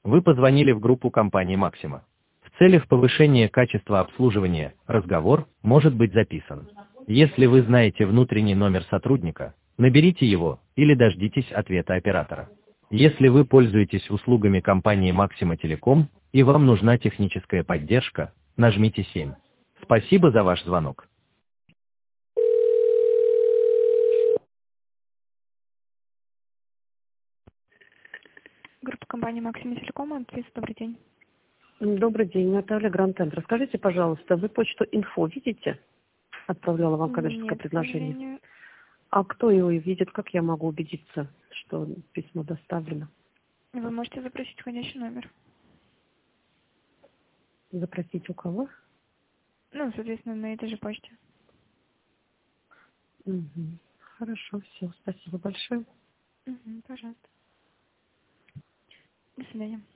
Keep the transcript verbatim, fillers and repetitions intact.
Вы позвонили в группу компании «Максима». В целях повышения качества обслуживания разговор может быть записан. Если вы знаете внутренний номер сотрудника, наберите его или дождитесь ответа оператора. Если вы пользуетесь услугами компании «Максима Телеком» и вам нужна техническая поддержка, нажмите семь. Спасибо за ваш звонок. Группа компании «Максима Телеком», Анфиса, добрый день. Добрый день, Наталья, Гранд-Центр. Расскажите, пожалуйста, вы почту инфо видите? Отправляла вам коммерческое Нет, к предложение. сожалению. А кто его видит? Как я могу убедиться, что письмо доставлено? Вы можете запросить входящий номер. Запросить у кого? Ну, соответственно, на этой же почте. Угу. Хорошо, все, спасибо большое. Угу, пожалуйста. До свидания.